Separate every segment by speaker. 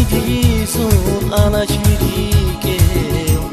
Speaker 1: dizun alachirikeu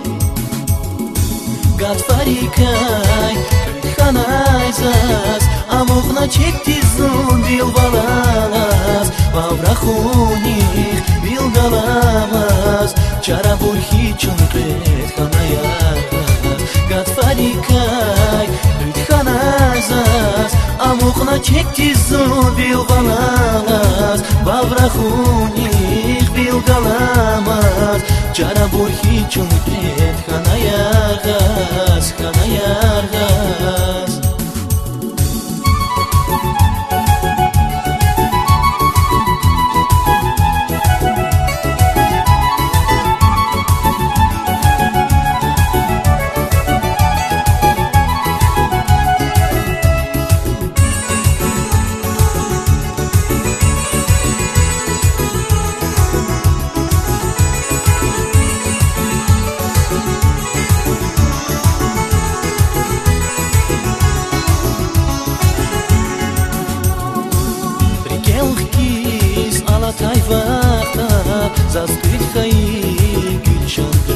Speaker 1: Gatfarikay Kanaizas Amuqna chektizun bilbalalas Vavrahunih bilgalamas Charabulhi chunqet Kanayagas Gatfarikay Kanaizas Amuqna chektizun bilbalalas Vavrahunih bilgalamas Charabulhi chunqet Kanayagas Kanayagas Tayvaqta zastid khayi gulshanda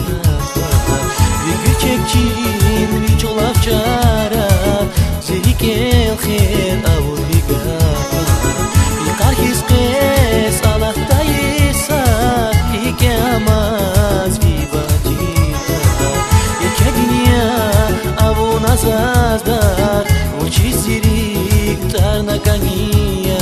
Speaker 1: Vigüçekçin viçolaf çara Zerikel khair avliga Iqar hizqes alaqta yesa Hikamaz vivatita Yeka dünya avu nazazdar Uçi zirik tarnakaniya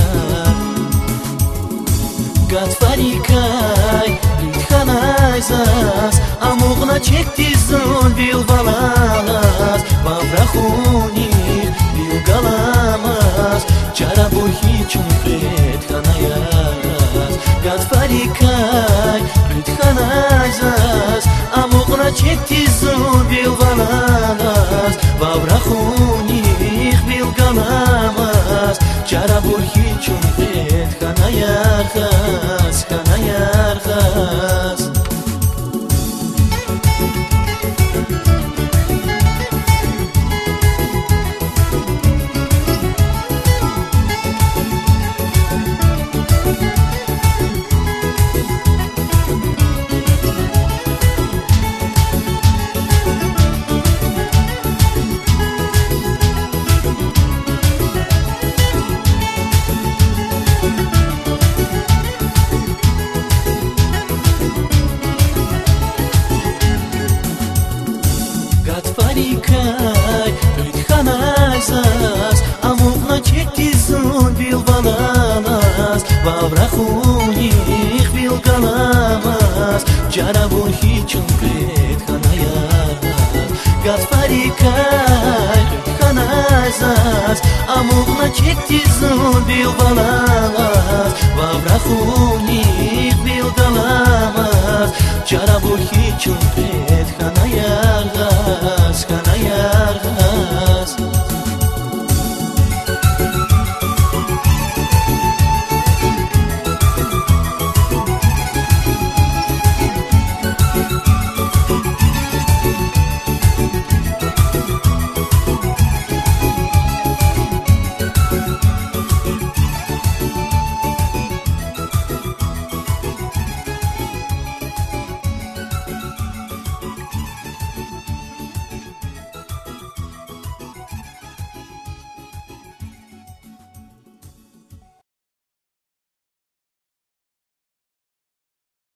Speaker 1: Gatfarikay Kanaizas Amuqna chektizun bilbalalas Vavrahunih bilgalamas Charabulhi chunqet Kanayagas Gatfarikay Kanaizas Amuqna chektizun bilbalalas Vavrahunih bilgalamas Charabulhi chunqet Kanayagas Kanayagas Gatfarikay Kanaizas Amuqna chektizun bilbalalas Vavrahunih bilgalamas Charabulhi chunqet Kanayagas Gatfarikay Kanaizas Amuqna chektizun bilbalalas Vavrahunih bilgalamas Charabulhi chunqet Kanayagas Kanayagas